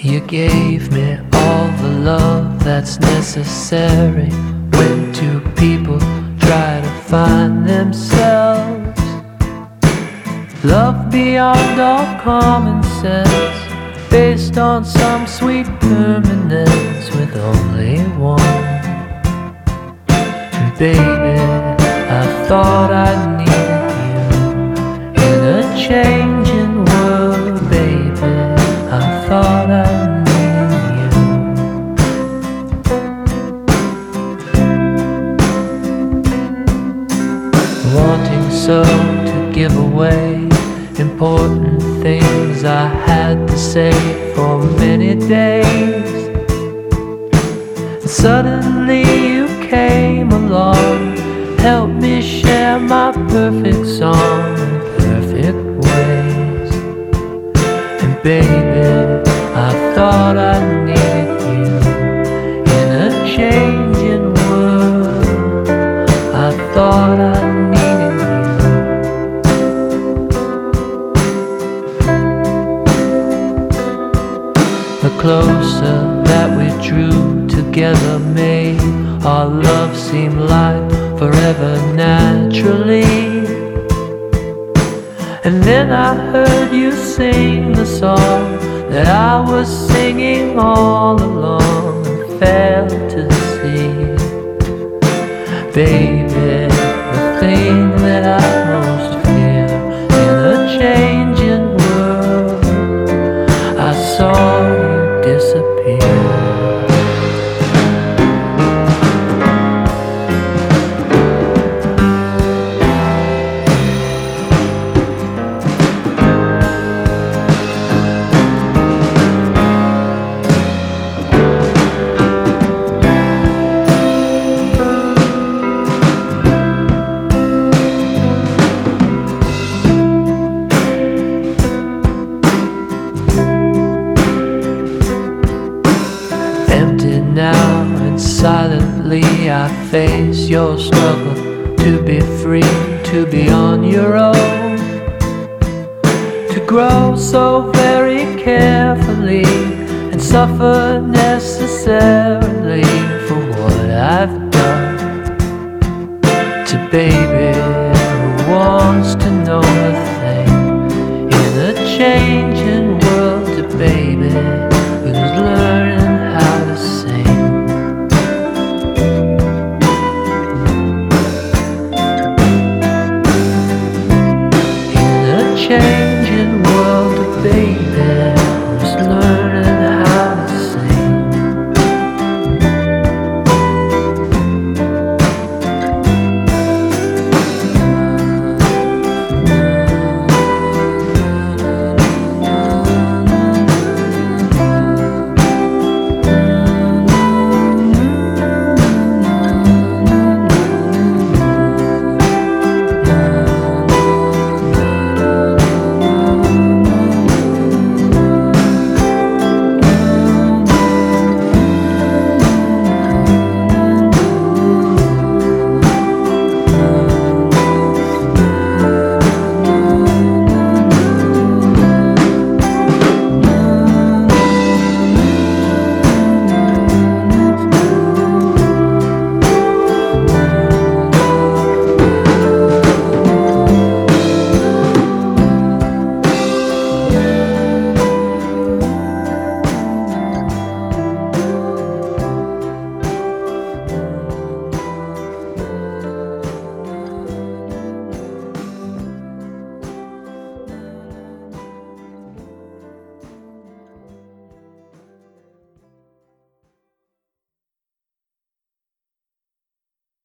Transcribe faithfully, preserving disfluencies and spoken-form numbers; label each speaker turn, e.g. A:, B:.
A: You gave me all the love that's necessary when two people try to find themselves. Love beyond all common sense, based on some sweet permanence with only one. And baby, I thought I needed you in a changing world, baby. I thought I needed you. Wanting so to give away important things I had to say for many days. And suddenly you came along, helped me share my perfect song in perfect ways. And baby, I thought I needed you in a changing world. I thought I needed you. The closer that we drew together made our love seem like forever naturally. And then I heard you sing the song that I was singing all along and failed to see. Baby, the thing that I most fear in a changing world, I saw you disappear. Now and silently I face your struggle to be free, to be on your own, to grow so very carefully and suffer necessarily for what I've done to baby who wants to know